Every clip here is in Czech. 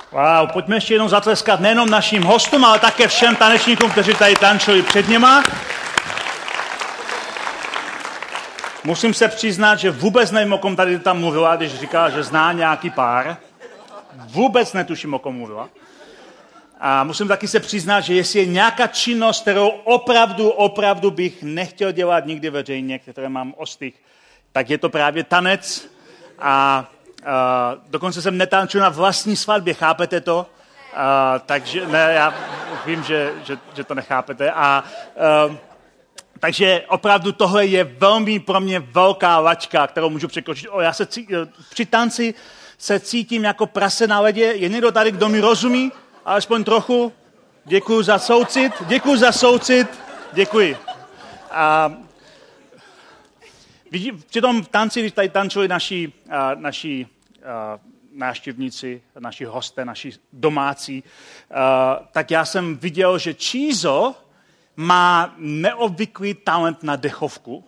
Wow, pojďme ještě jenom zatleskat nejenom našim hostům, ale také všem tanečníkům, kteří tady tančili před něma. Musím se přiznat, že vůbec nevím, o kom tady tam mluvila, když říkala, že zná nějaký pár. Vůbec netuším, o kom mluvila. A musím taky se přiznat, že jestli je nějaká činnost, kterou opravdu bych nechtěl dělat nikdy veřejně, které mám ostych, tak je to právě tanec. A dokonce jsem netančil na vlastní svatbě, chápete to? Takže ne, já vím, že to nechápete. Takže opravdu tohle je velmi pro mě velká laťka, kterou můžu překročit. Při tanci se cítím jako prase na ledě. Je někdo tady, kdo mi rozumí? Alespoň trochu. Děkuji za soucit. Děkuji. Při tom tanci, když tady tančili naši návštěvníci, naši hosté, naši domácí, tak já jsem viděl, že Čízo má neobvyklý talent na dechovku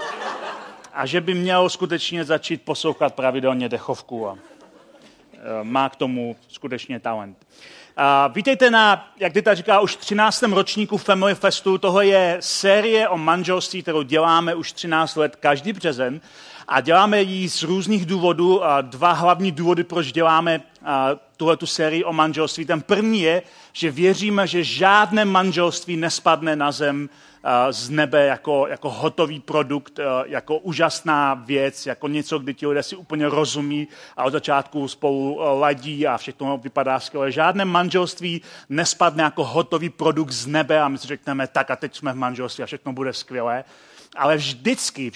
a že by měl skutečně začít poslouchat pravidelně dechovku a má k tomu skutečně talent. Vítejte na, jak Dita říká, už 13. ročníku Family Festu. Tohle je série o manželství, kterou děláme už 13 let každý březen a děláme ji z různých důvodů. Dva hlavní důvody, proč děláme tuhletu sérii o manželství. Ten první je, že věříme, že žádné manželství nespadne na zem z nebe jako hotový produkt, jako úžasná věc, jako něco, kdy ti lidé si úplně rozumí a od začátku spolu ladí a všechno vypadá skvěle. Žádné manželství nespadne jako hotový produkt z nebe a my si řekneme, tak a teď jsme v manželství a všechno bude skvělé. Ale vždycky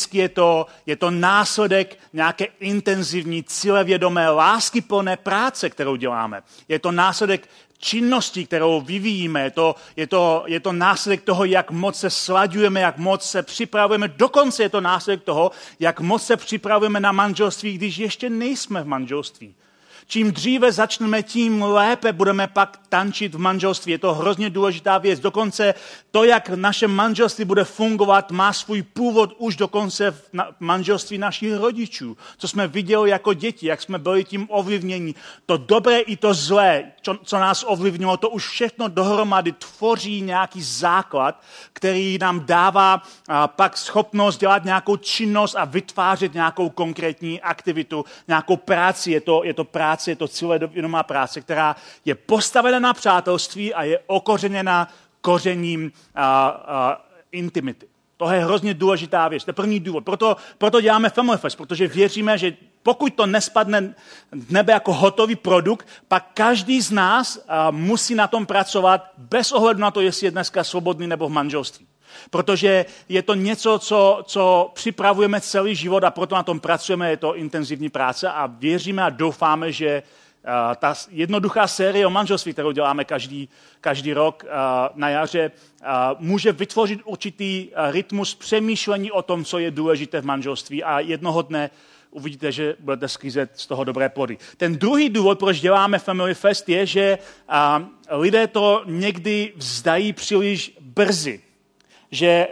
je to následek nějaké intenzivní, cílevědomé, láskyplné práce, kterou děláme. Je to následek činnosti, kterou vyvíjíme. Je to následek toho, jak moc se slaďujeme, jak moc se připravujeme. Dokonce je to následek toho, jak moc se připravujeme na manželství, když ještě nejsme v manželství. Čím dříve začneme, tím lépe budeme pak tančit v manželství. Je to hrozně důležitá věc. Dokonce to, jak naše manželství bude fungovat, má svůj původ už dokonce v manželství našich rodičů. Co jsme viděli jako děti, jak jsme byli tím ovlivněni. To dobré i to zlé, co nás ovlivnilo, to už všechno dohromady tvoří nějaký základ, který nám dává pak schopnost dělat nějakou činnost a vytvářet nějakou konkrétní aktivitu, nějakou práci. Je to práce, je to cílevědomá práce, která je postavena na přátelství a je okořeněna kořením intimity. To je hrozně důležitá věc. To je první důvod. Proto děláme Family Fest, protože věříme, že pokud to nespadne z nebe jako hotový produkt, pak každý z nás musí na tom pracovat bez ohledu na to, jestli je dneska svobodný nebo v manželství. Protože je to něco, co připravujeme celý život a proto na tom pracujeme, je to intenzivní práce a věříme a doufáme, že ta jednoduchá série o manželství, kterou děláme každý rok na jaře, může vytvořit určitý rytmus přemýšlení o tom, co je důležité v manželství a jednoho dne uvidíte, že budete sklízet z toho dobré plody. Ten druhý důvod, proč děláme Family Fest, je, že lidé to někdy vzdají příliš brzy. Že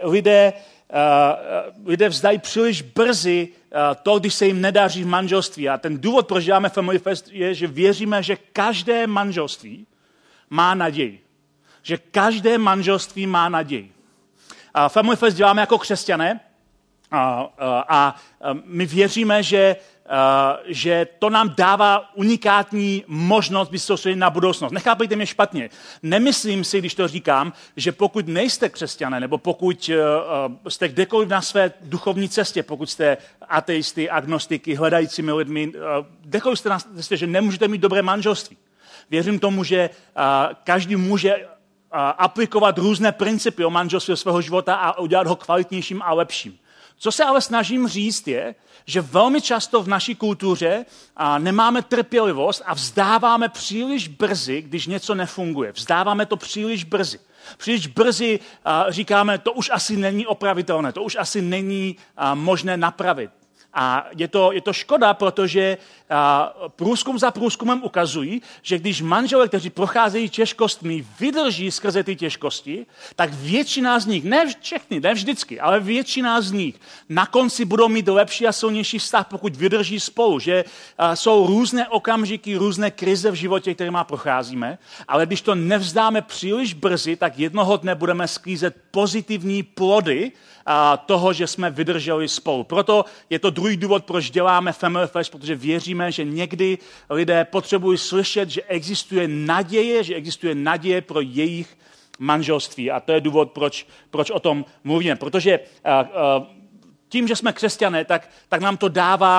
lidé vzdají příliš brzy to, když se jim nedaří v manželství. A ten důvod, proč děláme Family Fest, je, že věříme, že každé manželství má naději. Že každé manželství má naději. Family Fest děláme jako křesťané a my věříme, že to nám dává unikátní možnost být soustředěni na budoucnost. Nechápejte mě špatně. Nemyslím si, když to říkám, že pokud nejste křesťané, nebo pokud jste kdekoliv na své duchovní cestě, pokud jste ateisty, agnostiky, hledajícími lidmi, kdekoliv jste na cestě, že nemůžete mít dobré manželství. Věřím tomu, že každý může aplikovat různé principy o manželství svého života a udělat ho kvalitnějším a lepším. Co se ale snažím říct je, že velmi často v naší kultuře nemáme trpělivost a vzdáváme příliš brzy, když něco nefunguje. Vzdáváme to příliš brzy. Příliš brzy říkáme, to už asi není opravitelné, to už asi není možné napravit. A je to škoda, protože průzkum za průzkumem ukazují, že když manželé, kteří procházejí těžkostmi, vydrží skrze ty těžkosti, tak většina z nich, ne všechny, ne vždycky, ale většina z nich na konci budou mít lepší a silnější vztah, pokud vydrží spolu, že jsou různé okamžiky, různé krize v životě, kterými procházíme, ale když to nevzdáme příliš brzy, tak jednoho dne budeme sklízet pozitivní plody toho, že jsme vydrželi spolu. Proto je to druhý důvod, proč děláme Family Fest, protože věříme, že někdy lidé potřebují slyšet, že existuje naděje pro jejich manželství. A to je důvod, proč o tom mluvíme. Protože tím, že jsme křesťané, tak nám to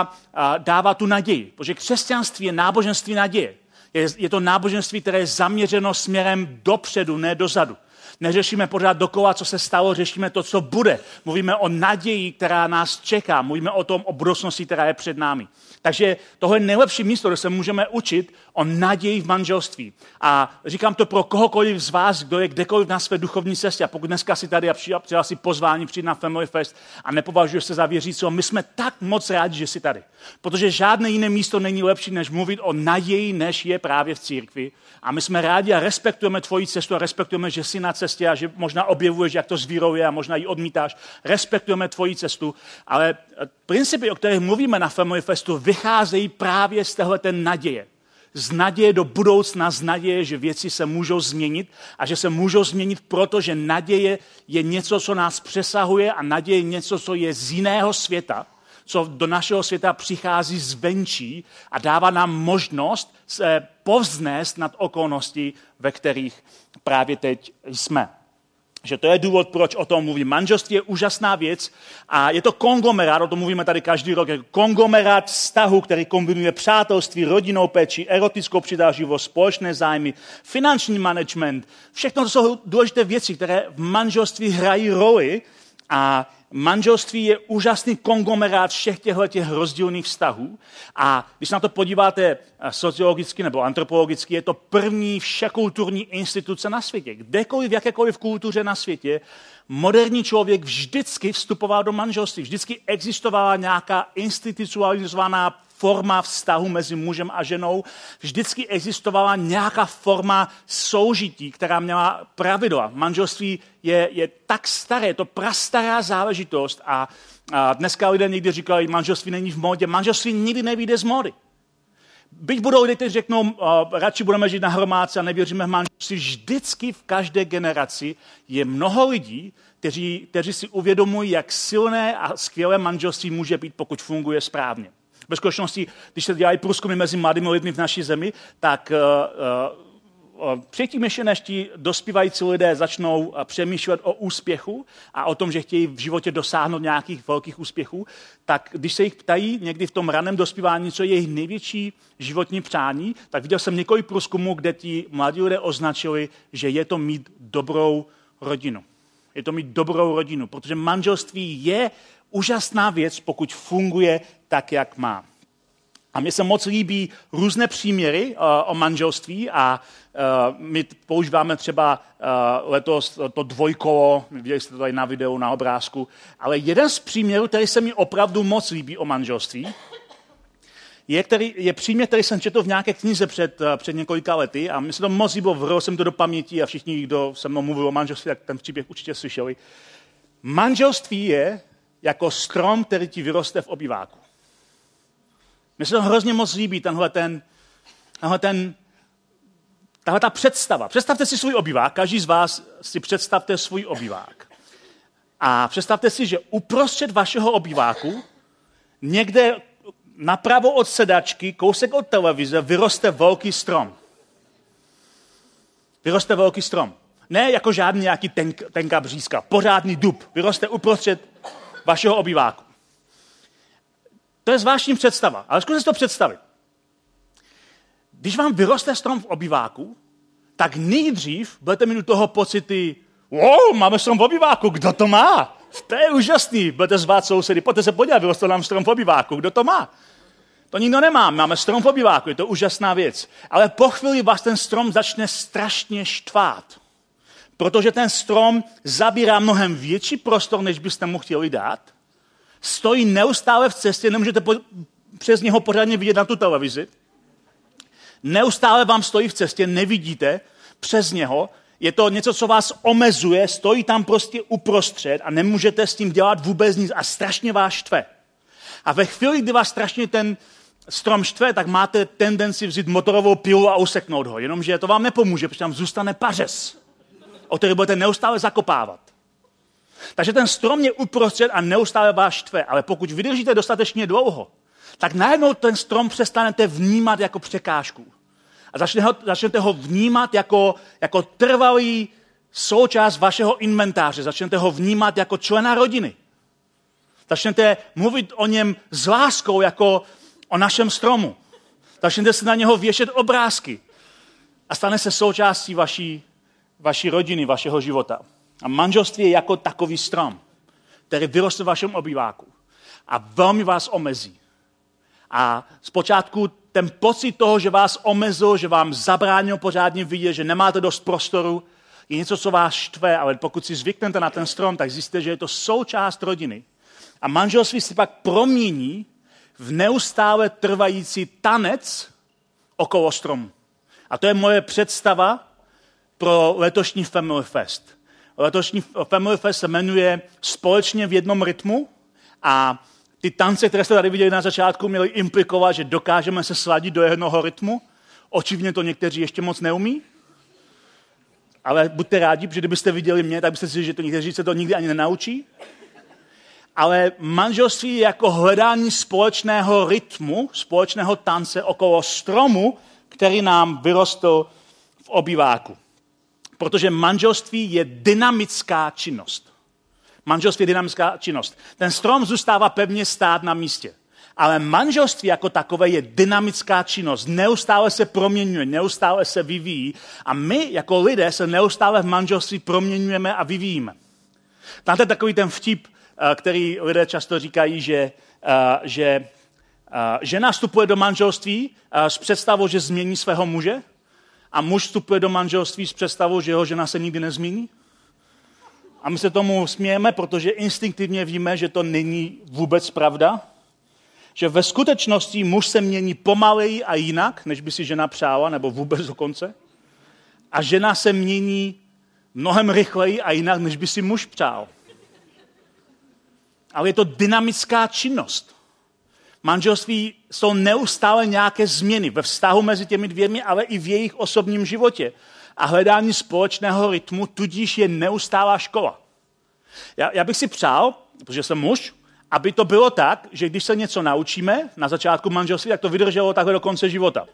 dává tu naději. Protože křesťanství je náboženství naděje. Je to náboženství, které je zaměřeno směrem dopředu, ne dozadu. Neřešíme pořád dokola, co se stalo, řešíme to, co bude. Mluvíme o naději, která nás čeká. Mluvíme o budoucnosti, která je před námi. Takže tohle je nejlepší místo, kde se můžeme učit o naději v manželství. A říkám to pro kohokoliv z vás, kdo je kdekoliv na své duchovní cestě. A pokud dneska si tady a přijal si pozvání přijít na Family Fest a nepovažuješ se za věřícího, my jsme tak moc rádi, že jsi tady. Protože žádné jiné místo není lepší, než mluvit o naději, než je právě v církvi. A my jsme rádi a respektujeme tvoji cestu a respektujeme, že jsi na cestě a že možná objevuješ, jak to s vírou je a možná ji odmítáš. Respektujeme tvoji cestu, ale principy, o kterých mluvíme na Family Festu, vycházejí právě z téhleté naděje. Z naděje do budoucna, z naděje, že věci se můžou změnit a že se můžou změnit, protože naděje je něco, co nás přesahuje a naděje je něco, co je z jiného světa, co do našeho světa přichází zvenčí a dává nám možnost se povznést nad okolnosti, ve kterých právě teď jsme. Že to je důvod, proč o tom mluvím. Manželství je úžasná věc a je to konglomerát, o tom mluvíme tady každý rok, je konglomerát vztahu, který kombinuje přátelství, rodinnou péči, erotickou přitažlivost, společné zájmy, finanční management. Všechno to jsou důležité věci, které v manželství hrají roli a manželství je úžasný konglomerát všech těchto rozdílných vztahů a když se na to podíváte sociologicky nebo antropologicky, je to první všekulturní instituce na světě. Kdekoliv, v jakékoliv kultuře na světě, moderní člověk vždycky vstupoval do manželství. Vždycky existovala nějaká institucionalizovaná forma vztahu mezi mužem a ženou. Vždycky existovala nějaká forma soužití, která měla pravidla. Manželství je tak staré, je to prastará záležitost a dneska lidé někdy říkají, manželství není v módě. Manželství nikdy nevyjde z módy. Byť budou lidé, kteří řeknou, radši budeme žít na hromádce a nevěříme v manželství, vždycky v každé generaci je mnoho lidí, kteří si uvědomují, jak silné a skvělé manželství může být, pokud funguje správně. Ve skutečnosti, když se dělají průzkumy mezi mladými lidmi v naší zemi, tak předtím ještě než ti dospívající lidé začnou přemýšlet o úspěchu a o tom, že chtějí v životě dosáhnout nějakých velkých úspěchů, tak když se jich ptají někdy v tom raném dospívání, co je jejich největší životní přání, tak viděl jsem několik průzkumů, kde ti mladí lidé označili, že je to mít dobrou rodinu. Je to mít dobrou rodinu, protože manželství je úžasná věc, pokud funguje tak, jak má. A mně se moc líbí různé příměry o manželství a my používáme třeba letos to dvojkolo, viděli jste to tady na videu, na obrázku, ale jeden z příměrů, který se mi opravdu moc líbí o manželství, je příměr, který jsem četl v nějaké knize před několika lety a mi se to moc líbilo, vrhl jsem to do paměti a všichni, kdo se mnou mluvil o manželství, tak ten příběh určitě slyšeli. Manželství je jako strom, který ti vyroste v obýváku. Mně se to hrozně moc líbí, tahle ta představa. Představte si svůj obývák, každý z vás si představte svůj obývák. A představte si, že uprostřed vašeho obýváku, někde napravo od sedačky, kousek od televize, vyroste velký strom. Vyroste velký strom. Ne jako žádný nějaký tenká břízka, pořádný dub. Vyroste uprostřed vašeho obýváku. To je zvláštní představa, ale zkuste si to představit. Když vám vyroste strom v obýváku, tak nejdřív budete mít u toho pocity, wow, máme strom v obýváku, kdo to má? To je úžasný, budete zvát sousedy, pojďte se podívat, vyrostl nám strom v obýváku, kdo to má? To nikdo nemá, máme strom v obýváku, je to úžasná věc. Ale po chvíli vás ten strom začne strašně štvát, protože ten strom zabírá mnohem větší prostor, než byste mu chtěli dát. stojí neustále v cestě, nemůžete přes něho pořádně vidět na tu televizi. Neustále vám stojí v cestě, nevidíte přes něho. Je to něco, co vás omezuje, stojí tam prostě uprostřed a nemůžete s tím dělat vůbec nic a strašně vás štve. A ve chvíli, kdy vás strašně ten strom štve, tak máte tendenci vzít motorovou pilu a useknout ho. Jenomže to vám nepomůže, protože tam zůstane pařez, o který budete neustále zakopávat. Takže ten strom je uprostřed a neustále vás štve, ale pokud vydržíte dostatečně dlouho, tak najednou ten strom přestanete vnímat jako překážku. A začnete ho vnímat jako trvalý součást vašeho inventáře. Začnete ho vnímat jako člena rodiny. Začnete mluvit o něm s láskou jako o našem stromu. Začnete se na něho věšet obrázky. A stane se součástí vaší rodiny, vašeho života. A manželství je jako takový strom, který vyroste v vašem obýváku. A velmi vás omezí. A zpočátku ten pocit toho, že vás omezil, že vám zabránil pořádně vidět, že nemáte dost prostoru, je něco, co vás štve, ale pokud si zvyknete na ten strom, tak zjistíte, že je to součást rodiny. A manželství se pak promění v neustále trvající tanec okolo stromu. A to je moje představa pro letošní Family Fest. Letošní Family Fest se jmenuje Společně v jednom rytmu a ty tance, které jste tady viděli na začátku, měly implikovat, že dokážeme se sladit do jednoho rytmu. Očividně to někteří ještě moc neumí. Ale buďte rádi, protože kdybyste viděli mě, tak byste si, že to někteří se to nikdy ani nenaučí. Ale manželství je jako hledání společného rytmu, společného tance okolo stromu, který nám vyrostl v obýváku. Protože manželství je dynamická činnost. Manželství je dynamická činnost. Ten strom zůstává pevně stát na místě. Ale manželství jako takové je dynamická činnost. Neustále se proměňuje, neustále se vyvíjí. A my jako lidé se neustále v manželství proměňujeme a vyvíjíme. Znáte takový ten vtip, který lidé často říkají, že žena vstupuje do manželství s představou, že změní svého muže a muž vstupuje do manželství s představou, že jeho žena se nikdy nezmění. A my se tomu smějeme, protože instinktivně víme, že to není vůbec pravda. Že ve skutečnosti muž se mění pomaleji a jinak, než by si žena přála, nebo vůbec dokonce. A žena se mění mnohem rychleji a jinak, než by si muž přál. Ale je to dynamická činnost. Manželství jsou neustále nějaké změny ve vztahu mezi těmi dvěmi, ale i v jejich osobním životě. A hledání společného rytmu tudíž je neustálá škola. Já bych si přál, protože jsem muž, aby to bylo tak, že když se něco naučíme na začátku manželství, tak to vydrželo takhle do konce života.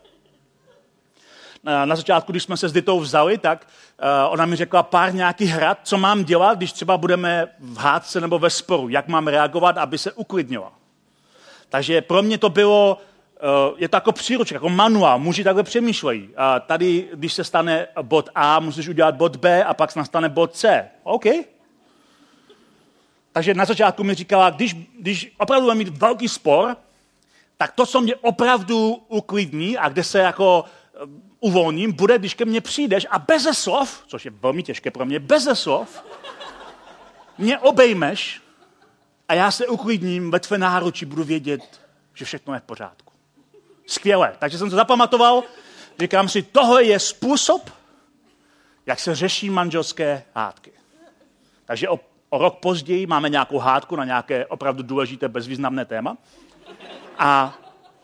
Na začátku, když jsme se s Ditou vzali, tak ona mi řekla pár nějakých rad, co mám dělat, když třeba budeme v hádce nebo ve sporu, jak mám reagovat, aby se uklidnila. Takže pro mě to bylo, je to jako příručka, jako manuál, muži takhle přemýšlejí. A tady, když se stane bod A, musíš udělat bod B a pak se nastane bod C. OK. Takže na začátku mi říkala, když opravdu budeme mít velký spor, tak to, co mě opravdu uklidní a kde se jako uvolním, bude, když ke mně přijdeš a beze slov, což je velmi těžké pro mě, beze slov, mě obejmeš a já se uklidním ve tvé náručí, budu vědět, že všechno je v pořádku. Skvěle. Takže jsem to zapamatoval, říkám si, tohle je způsob, jak se řeší manželské hádky. Takže o rok později máme nějakou hádku na nějaké opravdu důležité, bezvýznamné téma. A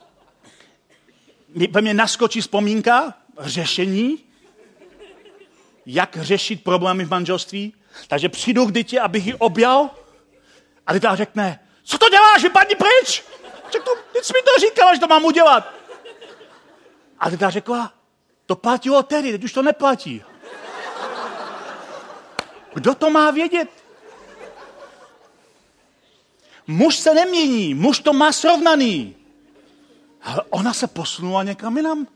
ve mně naskočí vzpomínka, řešení, jak řešit problémy v manželství. Takže přijdu k Dytě, abych ji objal a Dyta řekne, co to děláš, vypadni pryč? Řeknu, ty jsi mi to říkala, že to mám udělat. A Dyta řekla, to platilo tedy, teď už to neplatí. Kdo to má vědět? Muž se nemění, muž to má srovnaný. Ale ona se posunula někam jinam.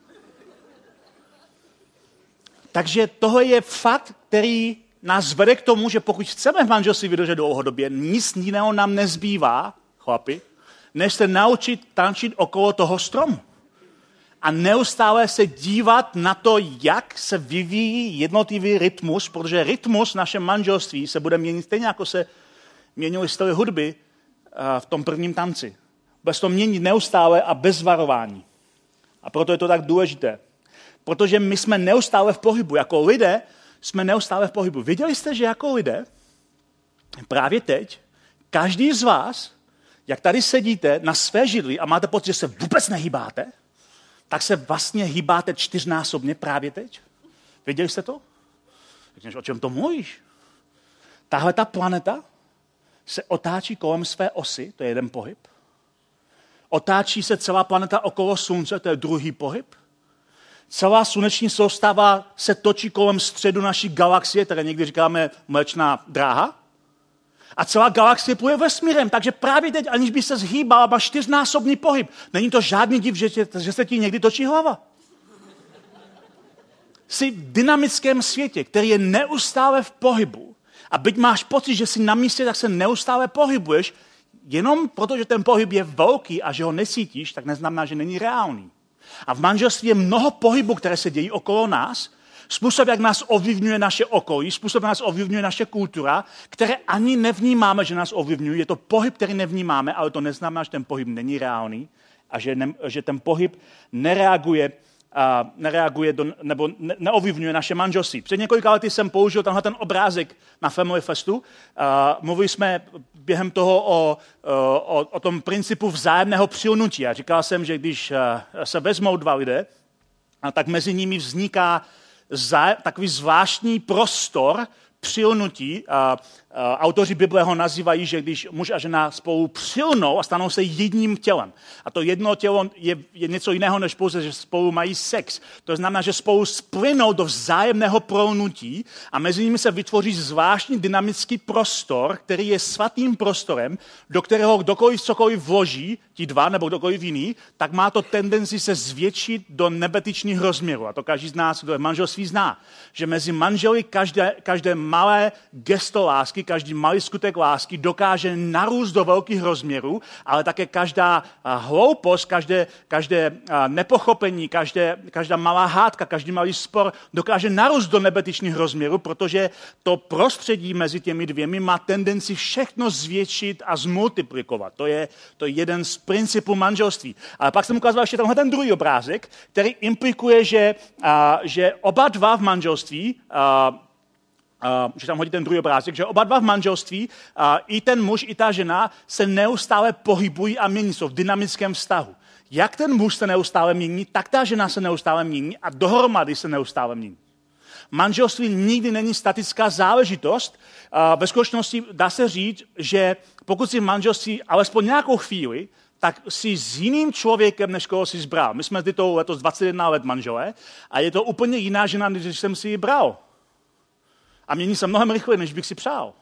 Takže tohle je fakt, který nás vede k tomu, že pokud chceme v manželství vydržet dlouhodobě, nic jiného nám nezbývá, chlapi, než se naučit tančit okolo toho stromu. A neustále se dívat na to, jak se vyvíjí jednotlivý rytmus, protože rytmus v našem manželství se bude měnit stejně, jako se měnily styly hudby v tom prvním tanci. Bez toho měnit neustále a bez varování. A proto je to tak důležité. Protože my jsme neustále v pohybu. Jako lidé jsme neustále v pohybu. Věděli jste, že jako lidé právě teď každý z vás, jak tady sedíte na své židli a máte pocit, že se vůbec nehýbáte, tak se vlastně hýbáte 4násobně právě teď? Věděli jste to? Řekneš, o čem to mluvíš? Tahle ta planeta se otáčí kolem své osy, to je jeden pohyb. Otáčí se celá planeta okolo slunce, to je druhý pohyb. Celá sluneční soustava se točí kolem středu naší galaxie, které někdy říkáme Mléčná dráha. A celá galaxie pluje vesmírem, takže právě teď, aniž by se zhýbala, má 4násobný pohyb. Není to žádný div, že se ti někdy točí hlava. Jsi v dynamickém světě, který je neustále v pohybu. A byť máš pocit, že jsi na místě, tak se neustále pohybuješ, jenom protože ten pohyb je velký a že ho necítíš, tak neznamená, že není reálný. A v manželství je mnoho pohybů, které se dějí okolo nás, způsob, jak nás ovlivňuje naše okolí, způsob, jak nás ovlivňuje naše kultura, které ani nevnímáme, že nás ovlivňují. Je to pohyb, který nevnímáme, ale to neznamená, že ten pohyb není reálný a že ten pohyb nereaguje nebo neovlivňuje naše manželství. Před několika lety jsem použil tenhle ten obrázek na Family Festu. Mluvili jsme během toho o tom principu vzájemného přilnutí. A říkal jsem, že když se vezmou dva lidé, tak mezi nimi vzniká takový zvláštní prostor přilnutí. Autoři Bible ho nazývají, že když muž a žena spolu přilnou a stanou se jedním tělem. A to jedno tělo je něco jiného, než pouze, že spolu mají sex. To znamená, že spolu splynou do vzájemného prolnutí a mezi nimi se vytvoří zvláštní dynamický prostor, který je svatým prostorem, do kterého kdokoliv cokoliv vloží, ti dva nebo kdokoliv jiný, tak má to tendenci se zvětšit do nebetyčných rozměrů. A to každý z nás, kdo je v manželství, zná. Že mezi manželi každé malé gesto lásky, každý malý skutek lásky dokáže narůst do velkých rozměrů, ale také každá hloupost, každé nepochopení, každá malá hádka, každý malý spor dokáže narůst do nebetyčných rozměrů, protože to prostředí mezi těmi dvěmi má tendenci všechno zvětšit a zmultiplikovat. To je jeden z principů manželství. Ale pak jsem ukazoval ještě tenhle ten druhý obrázek, který implikuje, že oba dva v manželství že tam hodí ten druhý obrázek, že oba dva v manželství, i ten muž, i ta žena se neustále pohybují a mění, jsou v dynamickém vztahu. Jak ten muž se neustále mění, tak ta žena se neustále mění a dohromady se neustále mění. Manželství nikdy není statická záležitost. Ve skutečnosti dá se říct, že pokud jsi v manželství alespoň nějakou chvíli, tak jsi s jiným člověkem, než koho jsi zbral. My jsme tyto letos 21 let manželé a je to úplně jiná žena, než jsem si ji bral. A mění se mnohem rychleji, než bych si přál.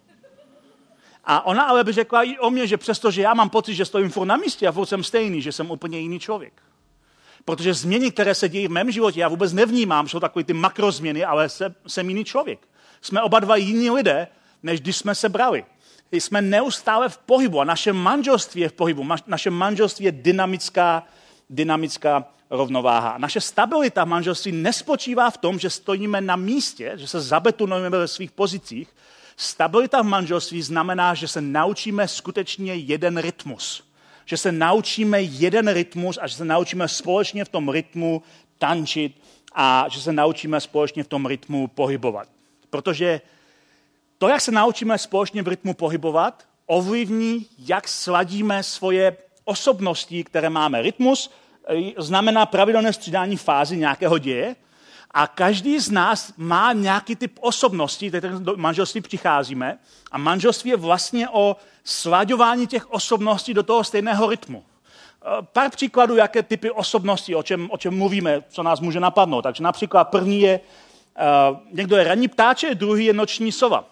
A ona ale by řekla i o mě, že přestože já mám pocit, že stojím furt na místě a furt jsem stejný, že jsem úplně jiný člověk. Protože změny, které se dějí v mém životě, já vůbec nevnímám, jsou takové ty makrozměny, ale jsem jiný člověk. Jsme oba dva jiní lidé, než když jsme se brali. Jsme neustále v pohybu a naše manželství je v pohybu. Naše manželství je dynamická rovnováha. Naše stabilita v manželství nespočívá v tom, že stojíme na místě, že se zabetonujeme ve svých pozicích. Stabilita v manželství znamená, že se naučíme skutečně jeden rytmus. Že se naučíme jeden rytmus a že se naučíme společně v tom rytmu tančit a že se naučíme společně v tom rytmu pohybovat. Protože to, jak se naučíme společně v rytmu pohybovat, ovlivní, jak sladíme svoje osobnosti, které máme. Rytmus znamená pravidelné střídání fázy nějakého děje a každý z nás má nějaký typ osobností, které do manželství přicházíme a manželství je vlastně o slaďování těch osobností do toho stejného rytmu. Pár příkladů, jaké typy osobností, o čem mluvíme, co nás může napadnout. Takže například první je, někdo je ranní ptáče, druhý je noční sova.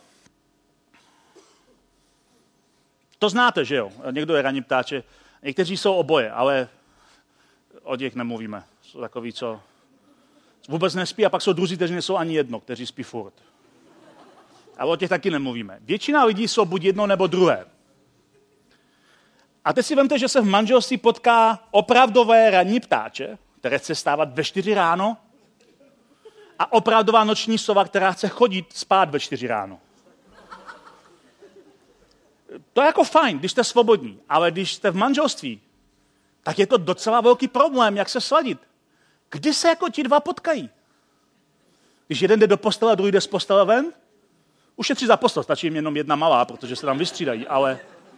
To znáte, že jo? Někdo je ranní ptáče, někteří jsou oboje, ale o těch nemluvíme. Jsou takový, co vůbec nespí a pak jsou druzí, kteří nejsou ani jedno, kteří spí furt. Ale o těch taky nemluvíme. Většina lidí jsou buď jedno nebo druhé. A teď si vemte, že se v manželství potká opravdové ranní ptáče, které chce stávat ve 4 ráno a opravdová noční sova, která chce chodit spát ve 4 ráno. To je jako fajn, když jste svobodní, ale když jste v manželství, tak je to docela velký problém, jak se sladit. Kdy se jako ti dva potkají? Když jeden jde do postele a druhý jde z postele ven? Ušetří za postel, stačí jim jenom jedna malá, protože se tam vystřídají, ale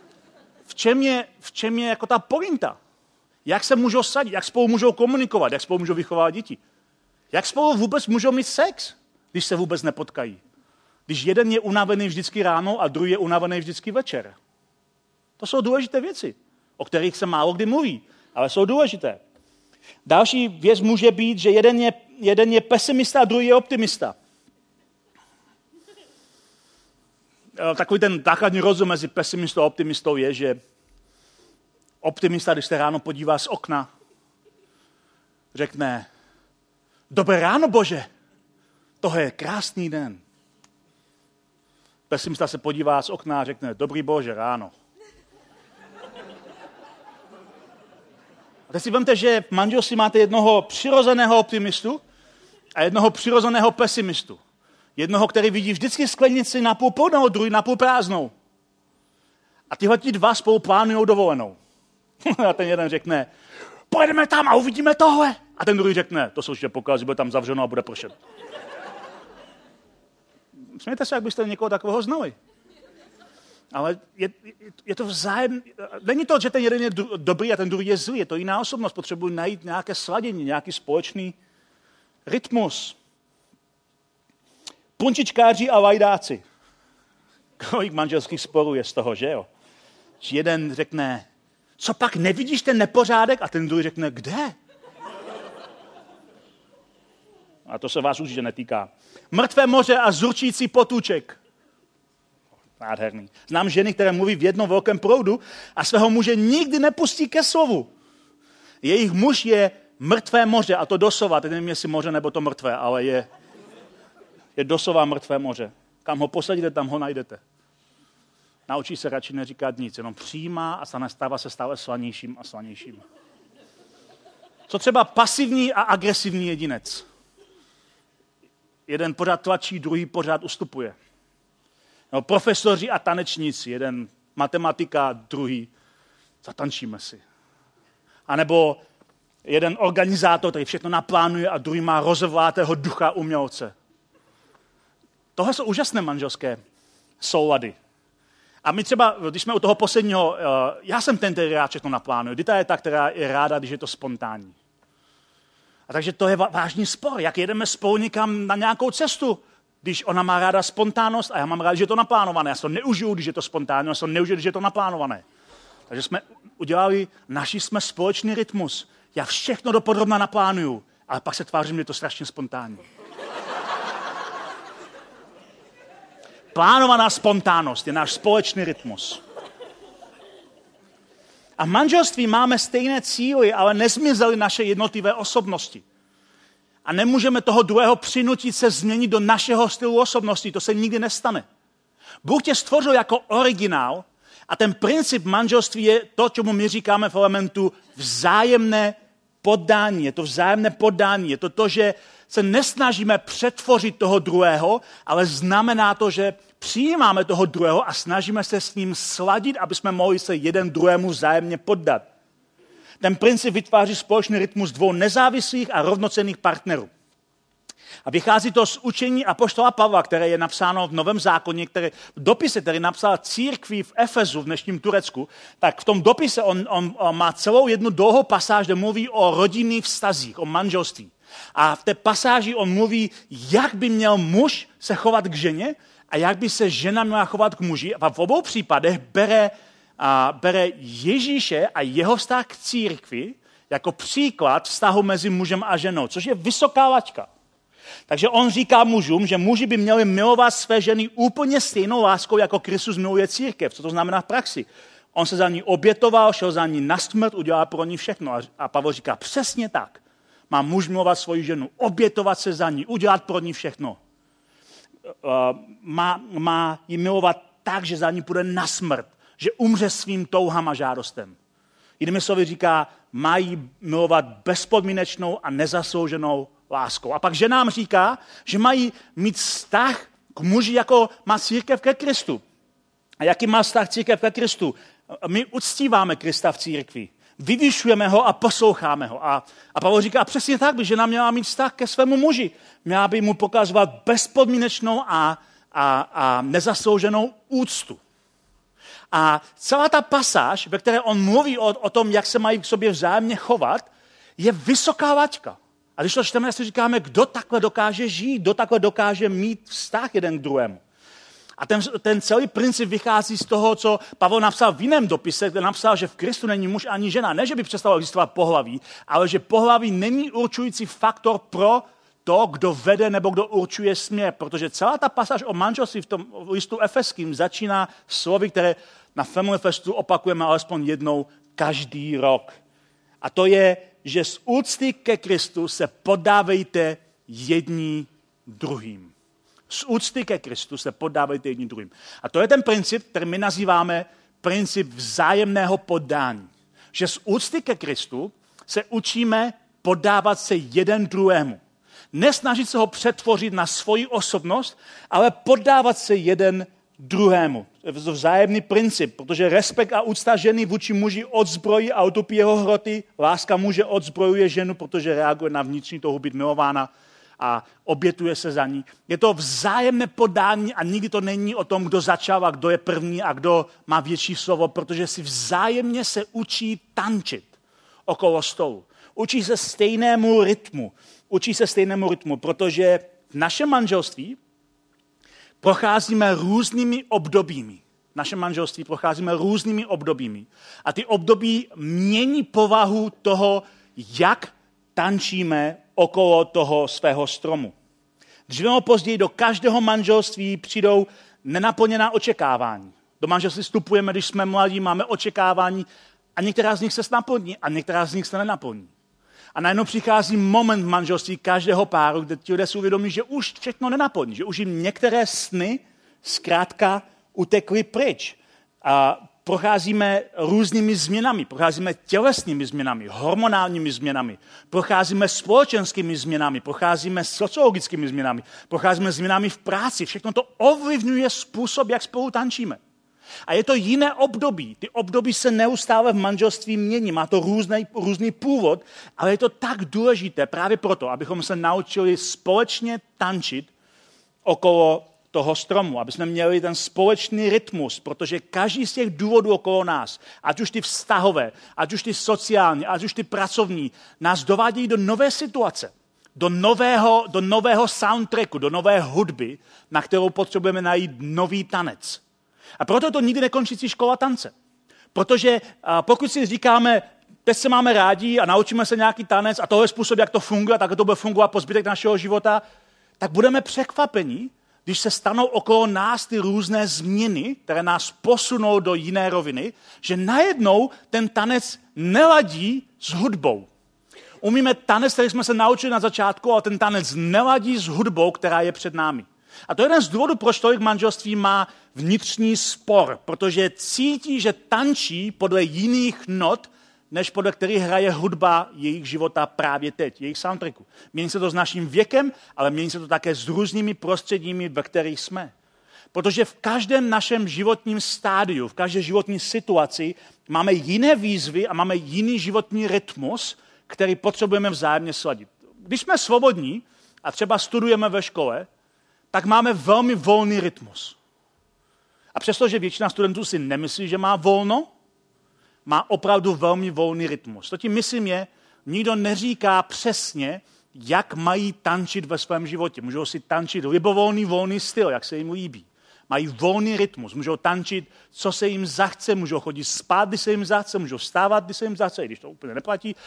v čem je jako ta pointa? Jak se můžou sladit, jak spolu můžou komunikovat, jak spolu můžou vychovávat děti? Jak spolu vůbec můžou mít sex, když se vůbec nepotkají? Když jeden je unavený vždycky ráno a druhý je unavený vždycky večer. To jsou důležité věci, o kterých se málo kdy mluví, ale jsou důležité. Další věc může být, že jeden je pesimista a druhý je optimista. Takový ten základní rozdíl mezi pesimistou a optimistou je, že optimista, když se ráno podívá z okna, řekne: Dobré ráno, Bože, tohle je krásný den. Pesimista se podívá z okna a řekne: Dobrý Bože, ráno. A teď si vemte, že v manželství máte jednoho přirozeného optimistu a jednoho přirozeného pesimistu. Jednoho, který vidí vždycky sklenici napůl plnou, druhý napůl prázdnou. A tyhle dva spolu plánují dovolenou. A ten jeden řekne: Pojedeme tam a uvidíme tohle. A ten druhý řekne: To se určitě pokazí, bude tam zavřeno a bude pršet. Smějte se, jak byste někoho takového znali. Ale je to vzájem. Není to, že ten jeden je dobrý a ten druhý je zlý. Je to jiná osobnost. Potřebuji najít nějaké sladění, nějaký společný rytmus. Punčičkáři a lajdáci. Kolik manželských sporů je z toho, že jo? Že jeden řekne: Co pak, nevidíš ten nepořádek? A ten druhý řekne: Kde? A to se vás určitě netýká. Mrtvé moře a zurčící potůček. Nádherný. Znám ženy, které mluví v jednom velkém proudu a svého muže nikdy nepustí ke slovu. Jejich muž je mrtvé moře, a to doslova, teď nevím, jestli moře nebo to mrtvé, ale je doslova mrtvé moře. Kam ho posadíte, tam ho najdete. Naučí se radši neříkat nic, jenom přijímá a stává se stále slanějším a slanějším. Co třeba pasivní a agresivní jedinec? Jeden pořád tlačí, druhý pořád ustupuje. No, profesoři a tanečníci, jeden matematika, druhý zatančíme si. A nebo jeden organizátor, který všechno naplánuje a druhý má rozevlátého ducha umělce. Tohle jsou úžasné manželské soulady. A my třeba, když jsme u toho posledního, já jsem ten, který rád všechno naplánuje. Dita je ta, která je ráda, když je to spontánní. A takže to je vážný spor, jak jedeme spolu někam na nějakou cestu, když ona má ráda spontánnost a já mám rád, že je to naplánované. Já se to neužiju, když je to spontánní, já se to neužiju, když je to naplánované. Takže jsme udělali, našli jsme společný rytmus. Já všechno dopodrobna naplánuju, ale pak se tvářím, že je to strašně spontánní. Plánovaná spontánnost je náš společný rytmus. A v manželství máme stejné cíly, ale nezmizely naše jednotlivé osobnosti. A nemůžeme toho druhého přinutit se změnit do našeho stylu osobnosti. To se nikdy nestane. Bůh tě stvořil jako originál a ten princip manželství je to, čemu my říkáme v Elementu vzájemné poddání. Je to vzájemné poddání. Je to to, že se nesnažíme přetvořit toho druhého, ale znamená to, že přijímáme toho druhého a snažíme se s ním sladit, aby jsme mohli se jeden druhému vzájemně poddat. Ten princip vytváří společný rytmus dvou nezávislých a rovnocenných partnerů. A vychází to z učení apoštola Pavla, které je napsáno v Novém zákoně, v dopise, který napsal církvi v Efezu, v dnešním Turecku, tak v tom dopise on má celou jednu dlouhou pasáž, kde mluví o rodinných vztazích, o manželství. A v té pasáži on mluví, jak by měl muž se chovat k ženě a jak by se žena měla chovat k muži. A v obou případech bere Ježíše a jeho vztah k církvi jako příklad vztahu mezi mužem a ženou, což je vysoká laťka. Takže on říká mužům, že muži by měli milovat své ženy úplně stejnou láskou, jako Kristus miluje církev. Co to znamená v praxi? On se za ní obětoval, šel za ní na smrt, udělal pro ní všechno. A Pavel říká, přesně tak. Má muž milovat svoji ženu, obětovat se za ní, udělat pro ní všechno. Má ji milovat tak, že za ní půjde na smrt, že umře svým touhám a žádostem. Jinými slovy říká, má ji milovat bezpodmínečnou a nezaslouženou láskou. A pak ženám říká, že mají mít vztah k muži, jako má církev ke Kristu. A jaký má vztah církev ke Kristu? My uctíváme Krista v církvi. Vyvyšujeme ho a posloucháme ho. A Pavel říká přesně tak, že žena měla mít vztah ke svému muži. Měla by mu pokazovat bezpodmínečnou a nezaslouženou úctu. A celá ta pasáž, ve které on mluví o tom, jak se mají k sobě vzájemně chovat, je vysoká laťka. A když to čteme, si říkáme, kdo takhle dokáže žít, kdo takhle dokáže mít vztah jeden k druhému. A ten celý princip vychází z toho, co Pavel napsal v jiném dopise, kde napsal, že v Kristu není muž ani žena. Ne, že by přestalo existovat pohlaví, ale že pohlaví není určující faktor pro to, kdo vede nebo kdo určuje směr. Protože celá ta pasáž o manželství v tom listu Efeským začíná slovy, které na Family Festu opakujeme alespoň jednou každý rok. A to je, že z úcty ke Kristu se podávejte jedni druhým. Z úcty ke Kristu se poddávejte jedním druhým. A to je ten princip, který my nazýváme princip vzájemného poddání. Že z úcty ke Kristu se učíme poddávat se jeden druhému. Nesnažit se ho přetvořit na svoji osobnost, ale poddávat se jeden druhému. To je vzájemný princip, protože respekt a úcta ženy vůči muži odzbrojí a utopí jeho hroty. Láska muže odzbrojuje ženu, protože reaguje na vnitřní touhu být milována a obětuje se za ní. Je to vzájemné podání a nikdy to není o tom, kdo začal a kdo je první a kdo má větší slovo, protože si vzájemně se učí tančit okolo stolu. Učí se stejnému rytmu, protože v našem manželství procházíme různými obdobími. A ty období mění povahu toho, jak tančíme okolo toho svého stromu. Dříve nebo později do každého manželství přijdou nenaplněná očekávání. Do manželství vstupujeme, když jsme mladí, máme očekávání a některá z nich se naplní a některá z nich se nenaplní. A najednou přichází moment v manželství každého páru, kde ti lidé si uvědomí, že už všechno nenaplní, že už jim některé sny zkrátka utekly pryč. A procházíme různými změnami, procházíme tělesnými změnami, hormonálními změnami, procházíme společenskými změnami, procházíme sociologickými změnami, procházíme změnami v práci. Všechno to ovlivňuje způsob, jak spolu tančíme. A je to jiné období. Ty období se neustále v manželství mění. Má to různý původ, ale je to tak důležité právě proto, abychom se naučili společně tančit okolo toho stromu, aby jsme měli ten společný rytmus, protože každý z těch důvodů okolo nás, ať už ty vztahové, ať už ty sociální, ať už ty pracovní, nás dovádějí do nové situace, do nového soundtracku, do nové hudby, na kterou potřebujeme najít nový tanec. A proto to nikdy nekončící škola tance. Protože pokud si říkáme, teď se máme rádi a naučíme se nějaký tanec a tohle je způsob, jak to funguje, tak to bude fungovat po zbytek našeho života, tak budeme překvapeni, když se stanou okolo nás ty různé změny, které nás posunou do jiné roviny, že najednou ten tanec neladí s hudbou. Umíme tanec, který jsme se naučili na začátku, ale ten tanec neladí s hudbou, která je před námi. A to je jeden z důvodů, proč tolik manželství má vnitřní spor, protože cítí, že tančí podle jiných not, než podle kterých hraje hudba jejich života právě teď, jejich soundtracku. Mění se to s naším věkem, ale mění se to také s různými prostředími, ve kterých jsme. Protože v každém našem životním stádiu, v každé životní situaci máme jiné výzvy a máme jiný životní rytmus, který potřebujeme vzájemně sladit. Když jsme svobodní a třeba studujeme ve škole, tak máme velmi volný rytmus. A přestože většina studentů si nemyslí, že má volno, má opravdu velmi volný rytmus. To tím myslím je, nikdo neříká přesně, jak mají tančit ve svém životě. Můžou si tančit libovolný, volný styl, jak se jim líbí. Mají volný rytmus, můžou tančit, co se jim zachce, můžou chodit spát, když se jim zachce, můžou vstávat, když se jim zachce, i když to úplně neplatí.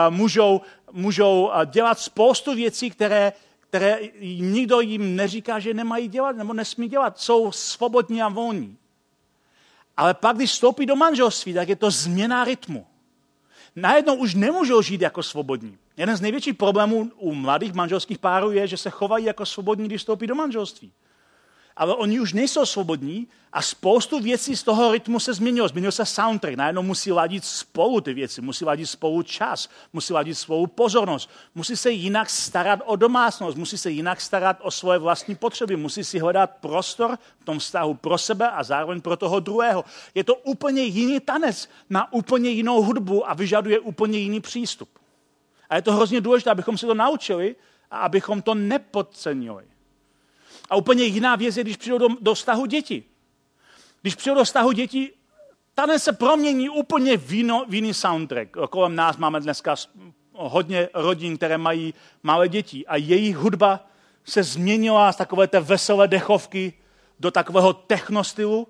Můžou dělat spoustu věcí, které nikdo jim neříká, že nemají dělat nebo nesmí dělat. Jsou svobodní a volní. Ale pak, když vstoupí do manželství, tak je to změna rytmu. Najednou už nemůžou žít jako svobodní. Jeden z největších problémů u mladých manželských párů je, že se chovají jako svobodní, když vstoupí do manželství. ale oni už nejsou svobodní a spoustu věcí z toho rytmu se změnilo. Změnil se soundtrack, najednou musí ladit spolu ty věci, musí ladit spolu čas, musí ladit spolu pozornost, musí se jinak starat o domácnost, musí se jinak starat o svoje vlastní potřeby, musí si hledat prostor v tom vztahu pro sebe a zároveň pro toho druhého. Je to úplně jiný tanec na úplně jinou hudbu a vyžaduje úplně jiný přístup. A je to hrozně důležité, abychom se to naučili a abychom to nepodcenili. A úplně jiná věc je, když přijdou do vztahu děti. Když přijdou do vztahu děti, tanec se promění úplně v jiný soundtrack. Kolem nás máme dneska hodně rodin, které mají malé děti a jejich hudba se změnila z takové té veselé dechovky do takového technostylu,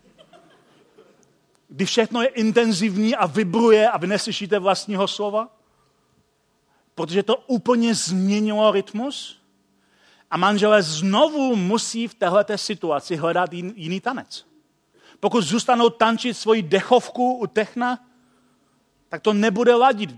kdy všechno je intenzivní a vibruje a vy neslyšíte vlastního slova. Protože to úplně změnilo rytmus a manželé znovu musí v téhleté situaci hledat jiný tanec. Pokud zůstanou tančit svoji dechovku u techna, tak to nebude ladit.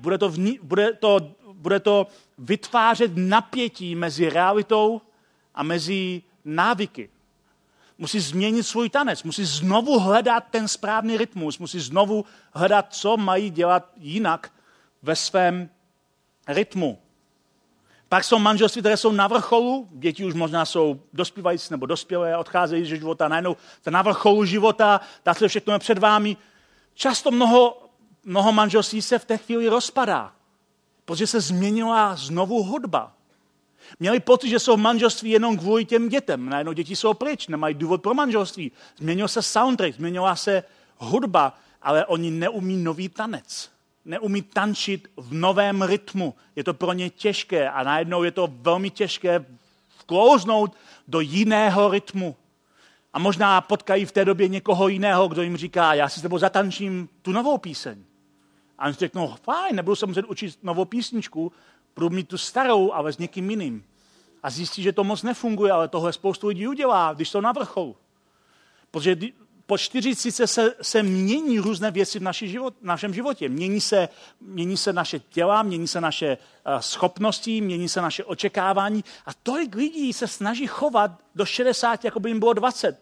Bude to vytvářet napětí mezi realitou a mezi návyky. Musí změnit svůj tanec, musí znovu hledat ten správný rytmus, musí znovu hledat, co mají dělat jinak ve svém rytmu. Pak jsou manželství, které jsou na vrcholu, děti už možná jsou dospívající nebo dospělé, odcházejí ze života, najednou na vrcholu života, dá se všechno je před vámi. Často mnoho manželství se v té chvíli rozpadá, protože se změnila znovu hudba. Měli pocit, že jsou v manželství jenom kvůli těm dětem. Najednou děti jsou pryč, nemají důvod pro manželství. Změnil se soundtrack, změnila se hudba, ale oni neumí nový tanec. Neumí tančit v novém rytmu. Je to pro ně těžké a najednou je to velmi těžké vklouznout do jiného rytmu. A možná potkají v té době někoho jiného, kdo jim říká, já si s tebou zatančím tu novou píseň. A oni řeknou, fajn, nebudu se muset učit novou písničku, budu mít tu starou, ale s někým jiným. A zjistí, že to moc nefunguje, ale tohle spoustu lidí udělá, když jsou na vrcholu. Protože po 40 se mění různé věci v našem životě. Mění se naše těla, mění se naše schopnosti, mění se naše očekávání. A tolik lidí se snaží chovat do 60, jako by jim bylo 20.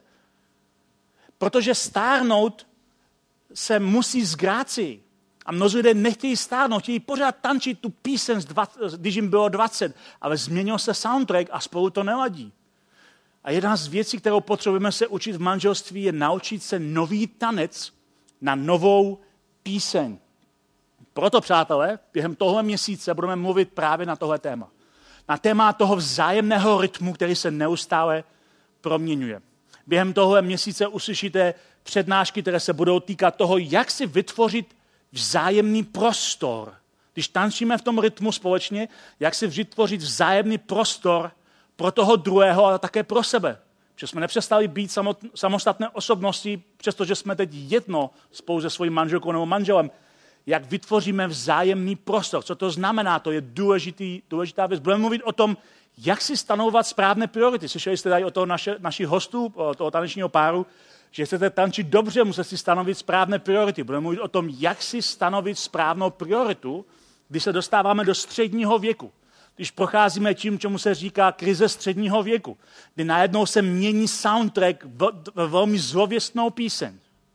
Protože stárnout se musí z grácii. A mnozí lidé nechtějí stárnout, chtějí pořád tančit tu píseň, když jim bylo 20, ale změnil se soundtrack a spolu to neladí. A jedna z věcí, kterou potřebujeme se učit v manželství, je naučit se nový tanec na novou píseň. Proto, přátelé, během tohle měsíce budeme mluvit právě na tohle téma. Na téma toho vzájemného rytmu, který se neustále proměňuje. Během tohle měsíce uslyšíte přednášky, které se budou týkat toho, jak si vytvořit vzájemný prostor. Když tančíme v tom rytmu společně, jak si vytvořit vzájemný prostor pro toho druhého, ale také pro sebe. Že jsme nepřestali být samostatné osobnosti, přestože jsme teď jedno spolu se svým manželkou nebo manželem. Jak vytvoříme vzájemný prostor. Co to znamená? To je důležitá věc. Budeme mluvit o tom, jak si stanovovat správné priority. Slyšeli jste tady od toho našich hostů, od toho tanečního páru, že chcete tančit dobře, musíte si stanovit správné priority. Budeme mluvit o tom, jak si stanovit správnou prioritu, když se dostáváme do středního věku. Když procházíme tím, čemu se říká krize středního věku, kdy najednou se mění soundtrack ve velmi zlověstnou píseň.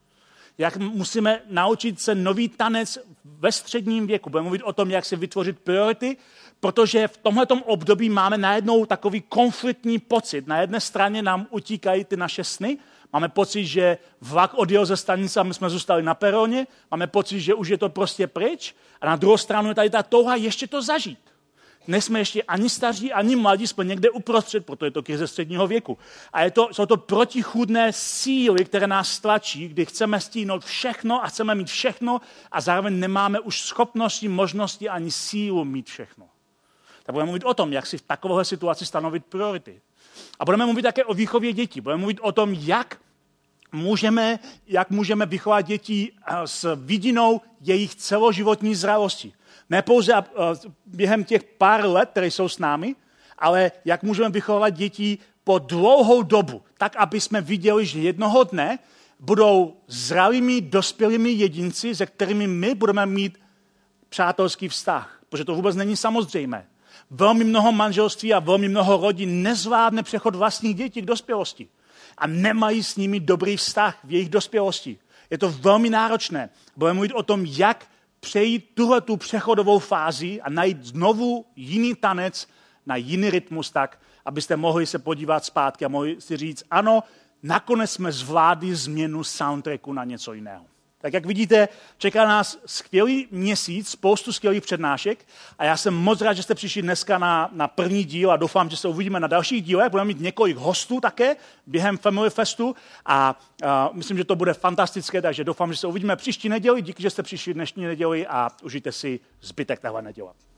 Jak musíme naučit se nový tanec ve středním věku. Budeme mluvit o tom, jak si vytvořit priority, protože v tomhletom období máme najednou takový konfliktní pocit. Na jedné straně nám utíkají ty naše sny, máme pocit, že vlak odjel ze stanice a my jsme zůstali na peroně, máme pocit, že už je to prostě pryč a na druhou stranu je tady ta touha ještě to zažít. Nejsme ještě ani staří, ani mladí, jsme někde uprostřed, proto je to krize středního věku. A jsou to protichůdné síly, které nás tlačí, kdy chceme stihnout všechno a chceme mít všechno a zároveň nemáme už schopnosti, možnosti ani sílu mít všechno. Tak budeme mluvit o tom, jak si v takovéhle situaci stanovit priority. A budeme mluvit také o výchově dětí. Budeme mluvit o tom, jak můžeme vychovat děti s vidinou jejich celoživotní zralosti. Ne pouze během těch pár let, které jsou s námi, ale jak můžeme vychovat děti po dlouhou dobu, tak, aby jsme viděli, že jednoho dne budou zralými, dospělými jedinci, se kterými my budeme mít přátelský vztah. Protože to vůbec není samozřejmé. Velmi mnoho manželství a velmi mnoho rodin nezvládne přechod vlastních dětí k dospělosti. a nemají s nimi dobrý vztah v jejich dospělosti. Je to velmi náročné. Budeme mluvit o tom, jak přejít tuhletu přechodovou fázi a najít znovu jiný tanec na jiný rytmus tak, abyste mohli se podívat zpátky a mohli si říct, ano, nakonec jsme zvládli změnu soundtracku na něco jiného. Tak jak vidíte, čeká nás skvělý měsíc, spoustu skvělých přednášek a já jsem moc rád, že jste přišli dneska na první díl a doufám, že se uvidíme na dalších dílech. Budeme mít několik hostů také během Family Festu a myslím, že to bude fantastické, takže doufám, že se uvidíme příští neděli. Díky, že jste přišli dnešní neděli a užijte si zbytek téhle neděle.